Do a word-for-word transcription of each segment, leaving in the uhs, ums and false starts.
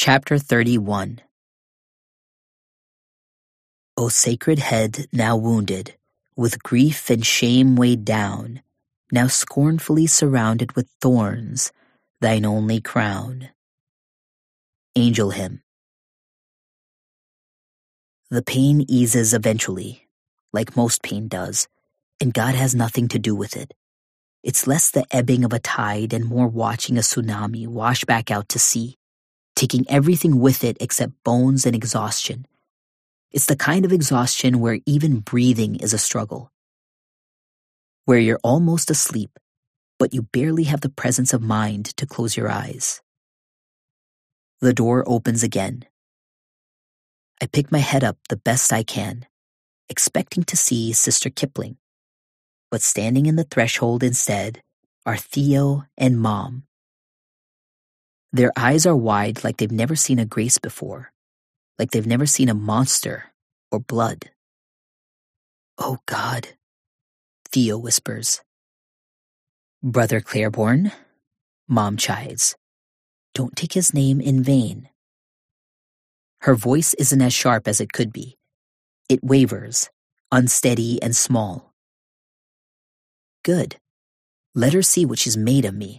Chapter thirty-one. O sacred head now wounded, with grief and shame weighed down, now scornfully surrounded with thorns, thine only crown. Angel Hymn. The pain eases eventually, like most pain does, and God has nothing to do with it. It's less the ebbing of a tide and more watching a tsunami wash back out to sea, taking everything with it except bones and exhaustion. It's the kind of exhaustion where even breathing is a struggle, where you're almost asleep, but you barely have the presence of mind to close your eyes. The door opens again. I pick my head up the best I can, expecting to see Sister Kipling, but standing in the threshold instead are Theo and Mom. Their eyes are wide like they've never seen a grace before, like they've never seen a monster or blood. "Oh God," Theo whispers. "Brother Claiborne," Mom chides. "Don't take his name in vain." Her voice isn't as sharp as it could be. It wavers, unsteady and small. Good. Let her see what she's made of me.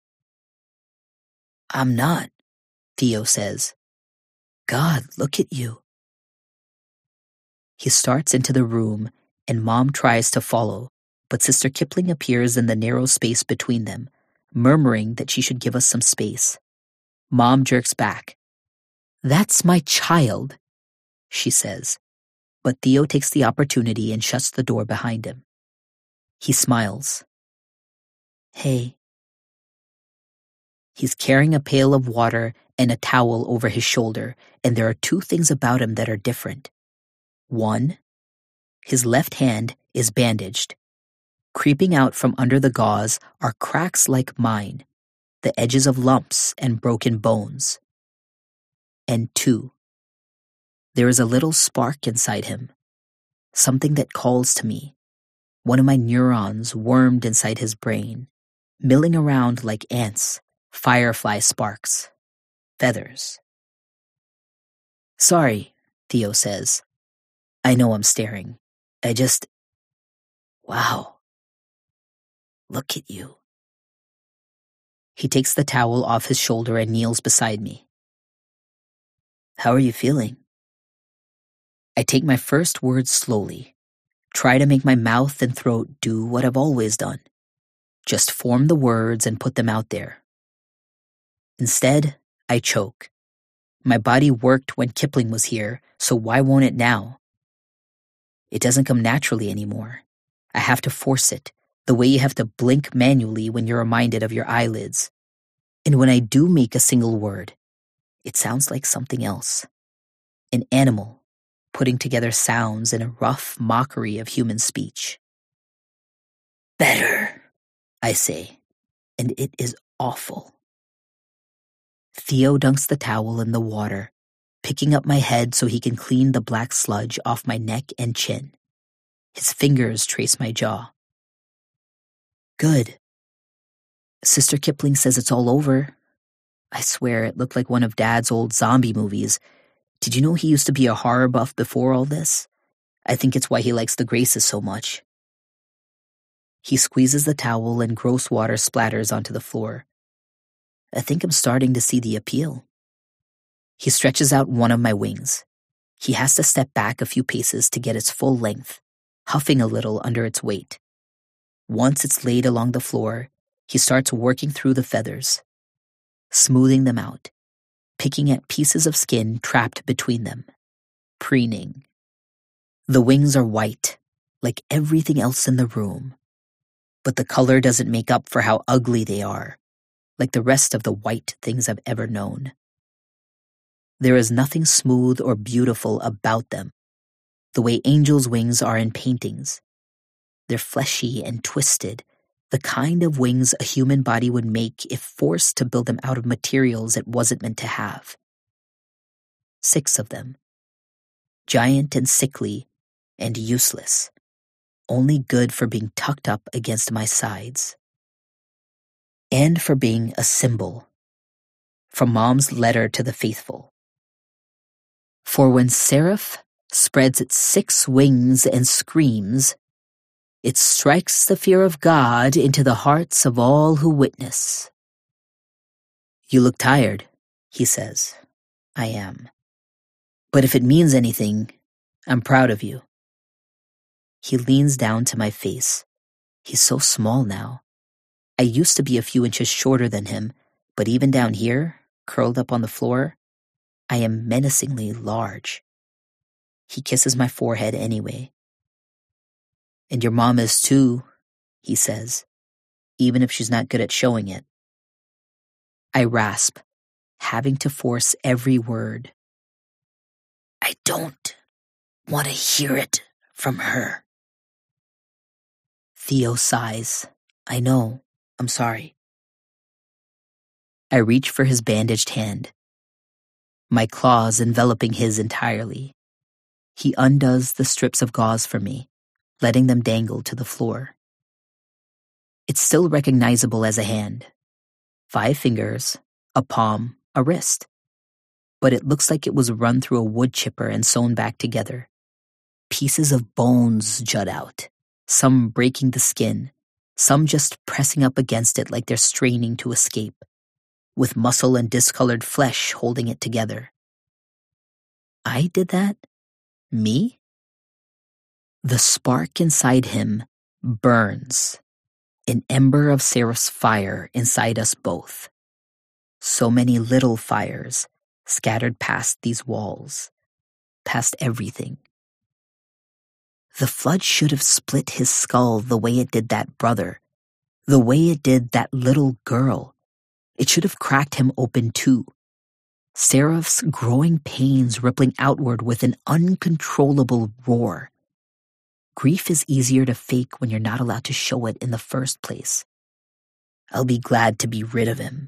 "I'm not," Theo says. "God, look at you." He starts into the room, and Mom tries to follow, but Sister Kipling appears in the narrow space between them, murmuring that she should give us some space. Mom jerks back. "That's my child," she says, but Theo takes the opportunity and shuts the door behind him. He smiles. "Hey." He's carrying a pail of water and a towel over his shoulder, and there are two things about him that are different. One, his left hand is bandaged. Creeping out from under the gauze are cracks like mine, the edges of lumps and broken bones. And two, there is a little spark inside him, something that calls to me, one of my neurons wormed inside his brain, milling around like ants, firefly sparks, feathers. "Sorry," Theo says. I know I'm staring. I just... Wow. Look at you. He takes the towel off his shoulder and kneels beside me. "How are you feeling?" I take my first words slowly, try to make my mouth and throat do what I've always done. Just form the words and put them out there. Instead, I choke. My body worked when Kipling was here, so why won't it now? It doesn't come naturally anymore. I have to force it, the way you have to blink manually when you're reminded of your eyelids. And when I do make a single word, it sounds like something else. An animal, putting together sounds in a rough mockery of human speech. "Better," I say, and it is awful. Theo dunks the towel in the water, picking up my head so he can clean the black sludge off my neck and chin. His fingers trace my jaw. "Good." Sister Kipling says it's all over. I swear it looked like one of Dad's old zombie movies. Did you know he used to be a horror buff before all this? I think it's why he likes the Graces so much. He squeezes the towel and gross water splatters onto the floor. I think I'm starting to see the appeal. He stretches out one of my wings. He has to step back a few paces to get its full length, huffing a little under its weight. Once it's laid along the floor, he starts working through the feathers, smoothing them out, picking at pieces of skin trapped between them, preening. The wings are white, like everything else in the room, but the color doesn't make up for how ugly they are, like the rest of the white things I've ever known. There is nothing smooth or beautiful about them, the way angels' wings are in paintings. They're fleshy and twisted, the kind of wings a human body would make if forced to build them out of materials it wasn't meant to have. Six of them. Giant and sickly and useless, only good for being tucked up against my sides. And for being a symbol. from Mom's letter to the faithful. For when Seraph spreads its six wings and screams, it strikes the fear of God into the hearts of all who witness. You look tired, he says. I am. But if it means anything, I'm proud of you. He leans down to my face. He's so small now. I used to be a few inches shorter than him, but even down here, curled up on the floor, I am menacingly large. He kisses my forehead anyway. And your mom is too, he says, even if she's not good at showing it. I rasp, having to force every word. I don't want to hear it from her. Theo sighs. I know. I'm sorry. I reach for his bandaged hand, my claws enveloping his entirely. He undoes the strips of gauze for me, letting them dangle to the floor. It's still recognizable as a hand. Five fingers, a palm, a wrist. But it looks like it was run through a wood chipper and sewn back together. Pieces of bones jut out, some breaking the skin, some just pressing up against it like they're straining to escape, with muscle and discolored flesh holding it together. I did that? Me? The spark inside him burns, an ember of Seraph's fire inside us both. So many little fires scattered past these walls, past everything. The flood should have split his skull the way it did that brother, the way it did that little girl. It should have cracked him open too. Seraph's growing pains rippling outward with an uncontrollable roar. Grief is easier to fake when you're not allowed to show it in the first place. I'll be glad to be rid of him.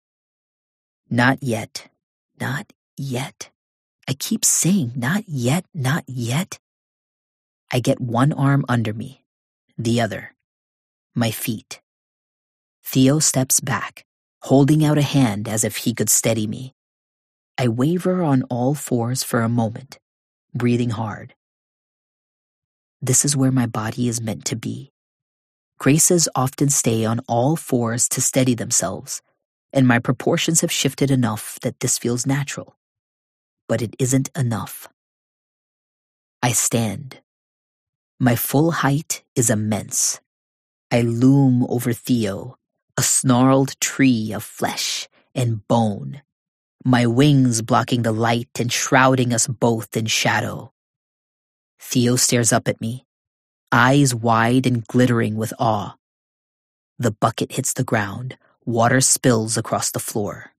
Not yet. Not yet. I keep saying, not yet, not yet. I get one arm under me, the other, my feet. Theo steps back, holding out a hand as if he could steady me. I waver on all fours for a moment, breathing hard. This is where my body is meant to be. Graces often stay on all fours to steady themselves, and my proportions have shifted enough that this feels natural. But it isn't enough. I stand. My full height is immense. I loom over Theo, a snarled tree of flesh and bone, my wings blocking the light and shrouding us both in shadow. Theo stares up at me, eyes wide and glittering with awe. The bucket hits the ground, water spills across the floor.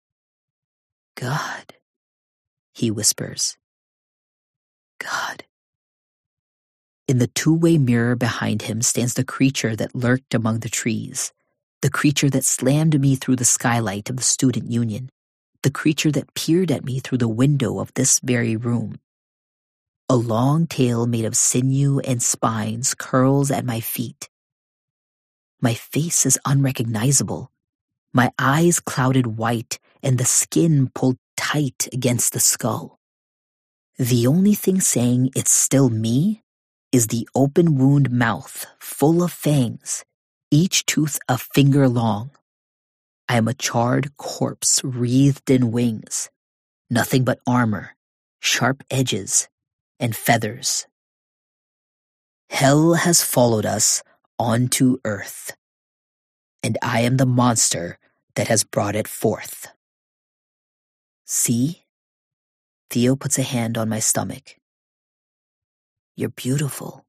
God, he whispers. God. In the two-way mirror behind him stands the creature that lurked among the trees, the creature that slammed me through the skylight of the student union, the creature that peered at me through the window of this very room. A long tail made of sinew and spines curls at my feet. My face is unrecognizable, my eyes clouded white and the skin pulled tight against the skull. The only thing saying it's still me is the open wound mouth full of fangs, each tooth a finger long. I am a charred corpse wreathed in wings, nothing but armor, sharp edges, and feathers. Hell has followed us onto earth, and I am the monster that has brought it forth. See? Theo puts a hand on my stomach. You're beautiful.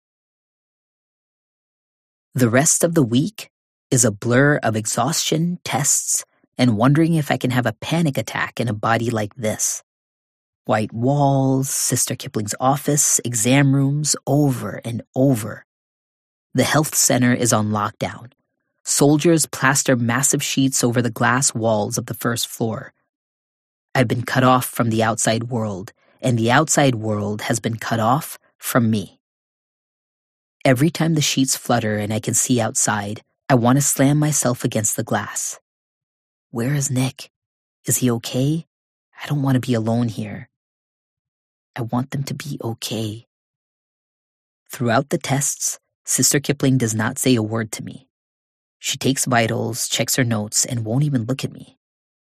The rest of the week is a blur of exhaustion, tests, and wondering if I can have a panic attack in a body like this. White walls, Sister Kipling's office, exam rooms, over and over. The health center is on lockdown. Soldiers plaster massive sheets over the glass walls of the first floor. I've been cut off from the outside world, and the outside world has been cut off from me. Every time the sheets flutter and I can see outside, I want to slam myself against the glass. Where is Nick? Is he okay? I don't want to be alone here. I want them to be okay. Throughout the tests, Sister Kipling does not say a word to me. She takes vitals, checks her notes, and won't even look at me.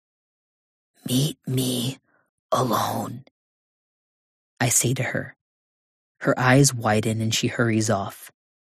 Meet me alone, I say to her. Her eyes widen and she hurries off.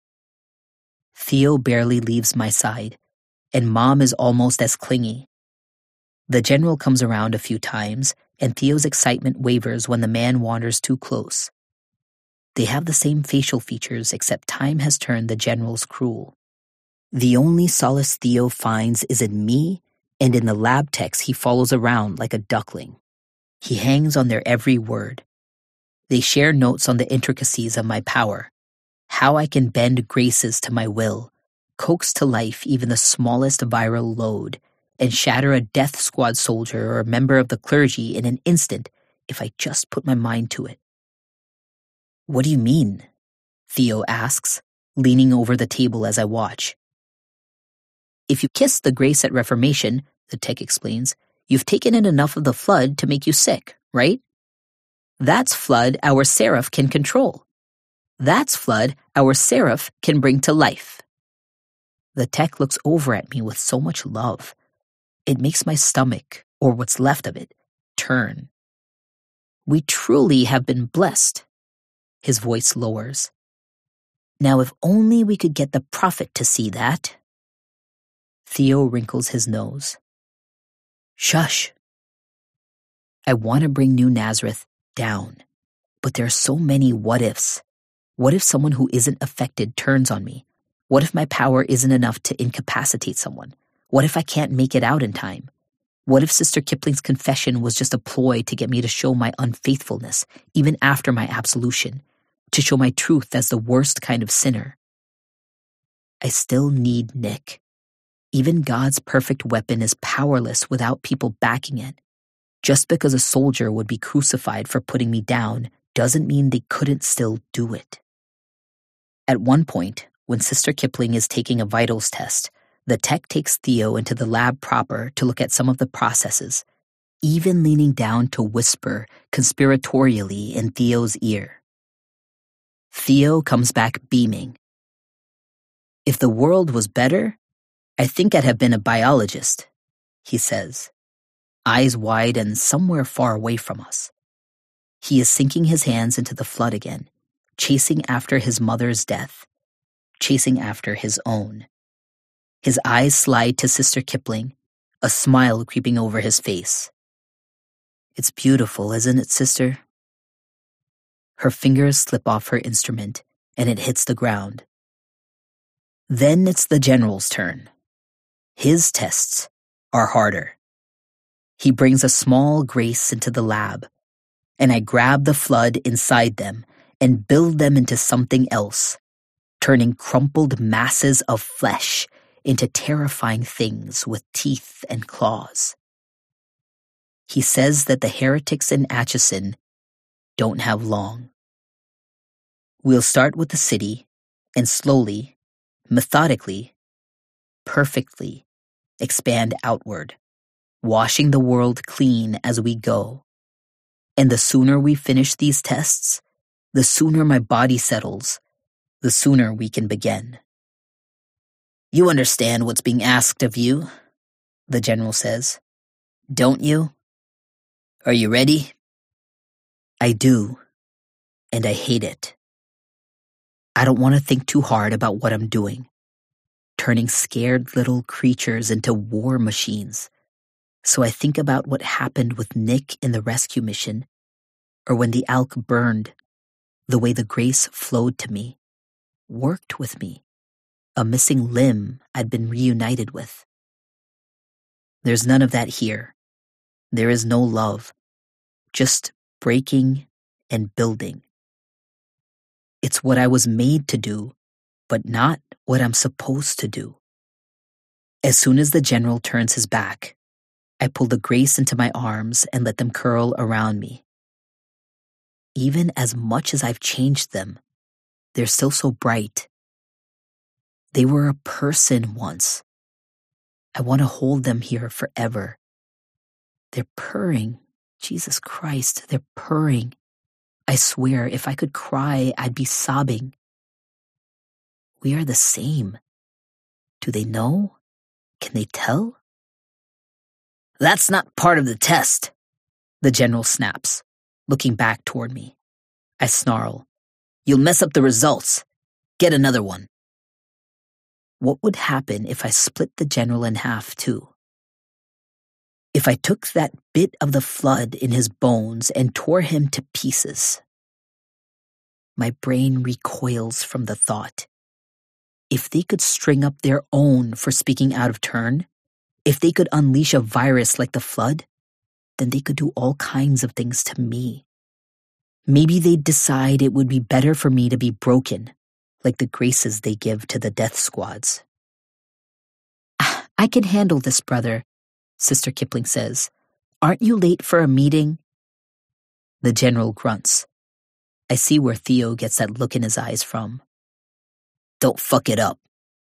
Theo barely leaves my side, and Mom is almost as clingy. The general comes around a few times, and Theo's excitement wavers when the man wanders too close. They have the same facial features, except time has turned the generals cruel. The only solace Theo finds is in me and in the lab techs he follows around like a duckling. He hangs on their every word. They share notes on the intricacies of my power, how I can bend graces to my will, coax to life even the smallest viral load, and shatter a death squad soldier or a member of the clergy in an instant if I just put my mind to it. What do you mean? Theo asks, leaning over the table as I watch. If you kiss the grace at Reformation, the tech explains, you've taken in enough of the flood to make you sick, right? That's flood our seraph can control. That's flood our seraph can bring to life. The tech looks over at me with so much love. It makes my stomach, or what's left of it, turn. We truly have been blessed. His voice lowers. Now if only we could get the prophet to see that. Theo wrinkles his nose. Shush. I want to bring New Nazareth down, but there are so many what-ifs. What if someone who isn't affected turns on me? What if my power isn't enough to incapacitate someone? What if I can't make it out in time? What if Sister Kipling's confession was just a ploy to get me to show my unfaithfulness, even after my absolution, to show my truth as the worst kind of sinner? I still need Nick. Even God's perfect weapon is powerless without people backing it. Just because a soldier would be crucified for putting me down doesn't mean they couldn't still do it. At one point, when Sister Kipling is taking a vitals test, the tech takes Theo into the lab proper to look at some of the processes, even leaning down to whisper conspiratorially in Theo's ear. Theo comes back beaming. If the world was better, I think I'd have been a biologist, he says, eyes wide and somewhere far away from us. He is sinking his hands into the flood again, chasing after his mother's death, chasing after his own. His eyes slide to Sister Kipling, a smile creeping over his face. It's beautiful, isn't it, sister? Her fingers slip off her instrument, and it hits the ground. Then it's the general's turn. His tests are harder. He brings a small grace into the lab, and I grab the flood inside them and build them into something else, turning crumpled masses of flesh into terrifying things with teeth and claws. He says that the heretics in Atchison don't have long. We'll start with the city, and slowly, methodically, perfectly expand outward, washing the world clean as we go. And the sooner we finish these tests, the sooner my body settles, the sooner we can begin. You understand what's being asked of you, the general says. Don't you? Are you ready? I do, and I hate it. I don't want to think too hard about what I'm doing, turning scared little creatures into war machines. So I think about what happened with Nick in the rescue mission, or when the Alk burned, the way the grace flowed to me, worked with me, a missing limb I'd been reunited with. There's none of that here. There is no love, just breaking and building. It's what I was made to do, but not what I'm supposed to do. As soon as the general turns his back, I pull the grace into my arms and let them curl around me. Even as much as I've changed them, they're still so bright. They were a person once. I want to hold them here forever. They're purring. Jesus Christ, they're purring. I swear, if I could cry, I'd be sobbing. We are the same. Do they know? Can they tell? That's not part of the test, the general snaps, looking back toward me. I snarl. You'll mess up the results. Get another one. What would happen if I split the general in half, too? If I took that bit of the flood in his bones and tore him to pieces? My brain recoils from the thought. If they could string up their own for speaking out of turn, if they could unleash a virus like the flood, then they could do all kinds of things to me. Maybe they'd decide it would be better for me to be broken, like the graces they give to the death squads. I can handle this, brother, Sister Kipling says. Aren't you late for a meeting? The general grunts. I see where Theo gets that look in his eyes from. Don't fuck it up.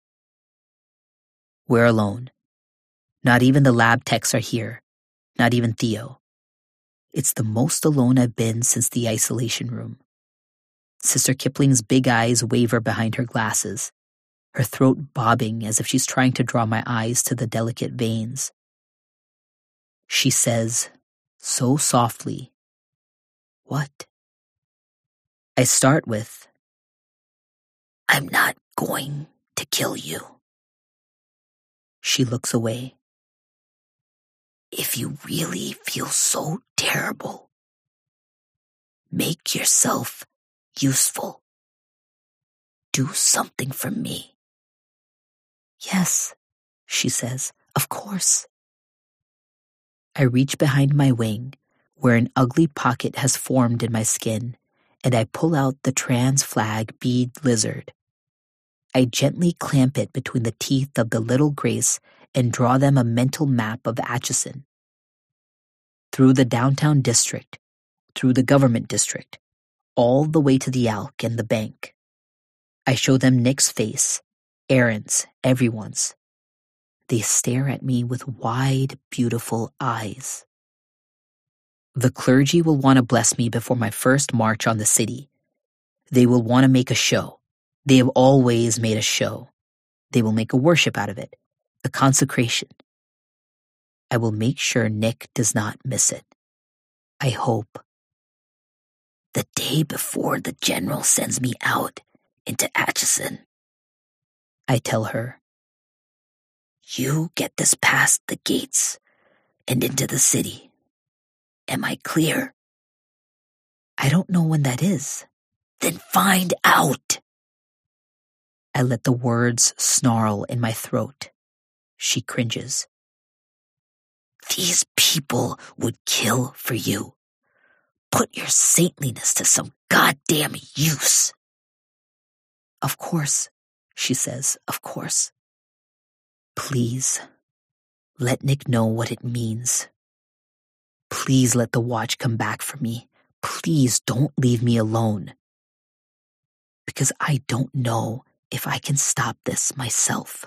We're alone. Not even the lab techs are here. Not even Theo. It's the most alone I've been since the isolation room. Sister Kipling's big eyes waver behind her glasses, her throat bobbing as if she's trying to draw my eyes to the delicate veins. She says, so softly, what? I start with, I'm not going to kill you. She looks away. If you really feel so terrible, make yourself useful. Do something for me. Yes, she says, of course. I reach behind my wing, where an ugly pocket has formed in my skin, and I pull out the trans flag bead lizard. I gently clamp it between the teeth of the little Grace and draw them a mental map of Atchison. Through the downtown district, through the government district, all the way to the Alk and the bank. I show them Nick's face, Aaron's, everyone's. They stare at me with wide, beautiful eyes. The clergy will want to bless me before my first march on the city. They will want to make a show. They have always made a show. They will make a worship out of it, a consecration. I will make sure Nick does not miss it. I hope. The day before the general sends me out into Atchison, I tell her, you get this past the gates and into the city. Am I clear? I don't know when that is. Then find out. I let the words snarl in my throat. She cringes. These people would kill for you. Put your saintliness to some goddamn use. Of course, she says, of course. Please, let Nick know what it means. Please let the watch come back for me. Please don't leave me alone. Because I don't know if I can stop this myself.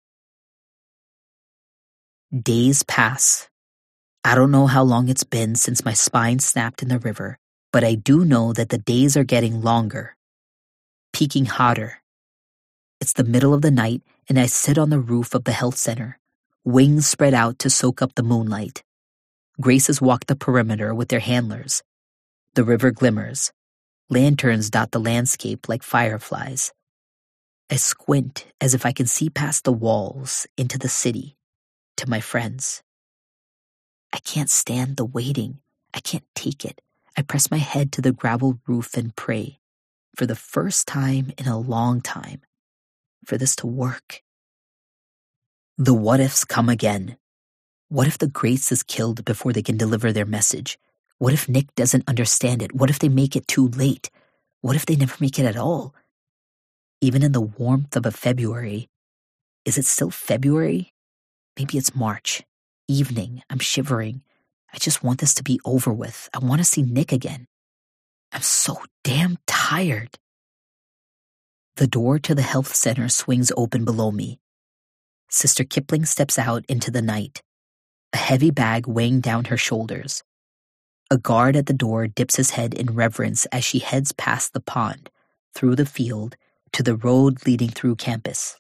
Days pass. I don't know how long it's been since my spine snapped in the river, but I do know that the days are getting longer, peaking hotter. It's the middle of the night, and I sit on the roof of the health center, wings spread out to soak up the moonlight. Graces walk the perimeter with their handlers. The river glimmers. Lanterns dot the landscape like fireflies. I squint as if I can see past the walls into the city, to my friends. I can't stand the waiting. I can't take it. I press my head to the gravel roof and pray, for the first time in a long time, for this to work. The what-ifs come again. What if the Grace is killed before they can deliver their message? What if Nick doesn't understand it? What if they make it too late? What if they never make it at all? Even in the warmth of a February, is it still February? Maybe it's March. Evening, I'm shivering. I just want this to be over with. I want to see Nick again. I'm so damn tired. The door to the health center swings open below me. Sister Kipling steps out into the night. a heavy bag weighing down her shoulders. A guard at the door dips his head in reverence as she heads past the pond, through the field, to the road leading through campus.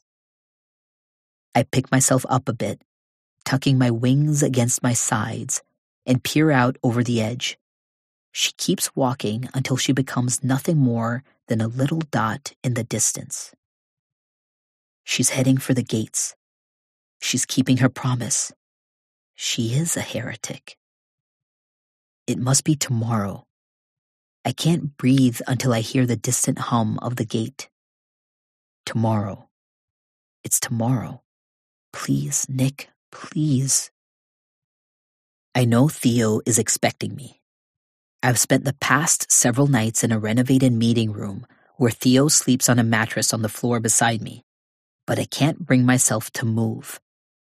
I pick myself up a bit, tucking my wings against my sides, and peer out over the edge. She keeps walking until she becomes nothing more than a little dot in the distance. She's heading for the gates. She's keeping her promise. She is a heretic. It must be tomorrow. I can't breathe until I hear the distant hum of the gate. Tomorrow. It's tomorrow. Please, Nick, please. I know Theo is expecting me. I've spent the past several nights in a renovated meeting room where Theo sleeps on a mattress on the floor beside me, but I can't bring myself to move.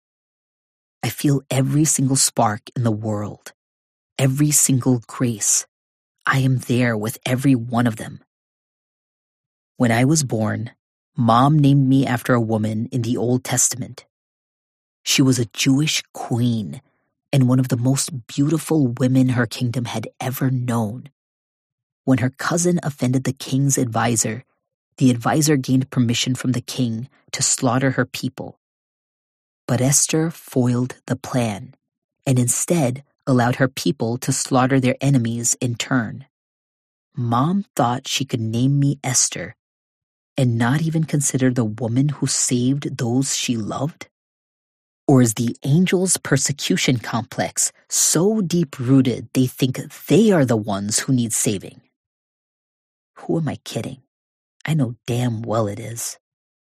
I feel every single spark in the world, every single grace. I am there with every one of them. When I was born, Mom named me after a woman in the Old Testament. She was a Jewish queen and one of the most beautiful women her kingdom had ever known. When her cousin offended the king's advisor, the advisor gained permission from the king to slaughter her people. But Esther foiled the plan and instead allowed her people to slaughter their enemies in turn. Mom thought she could name me Esther and not even consider the woman who saved those she loved? Or is the angel's persecution complex so deep-rooted they think they are the ones who need saving? Who am I kidding? I know damn well it is.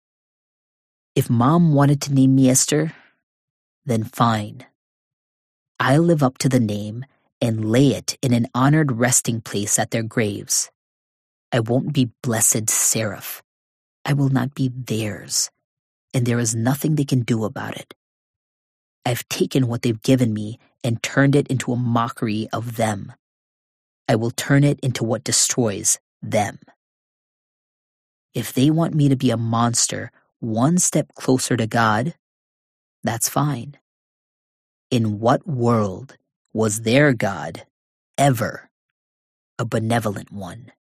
If Mom wanted to name me Esther, then fine. I'll live up to the name and lay it in an honored resting place at their graves. I won't be blessed seraph. I will not be theirs, and there is nothing they can do about it. I've taken what they've given me and turned it into a mockery of them. I will turn it into what destroys them. If they want me to be a monster one step closer to God, that's fine. In what world was their God ever a benevolent one?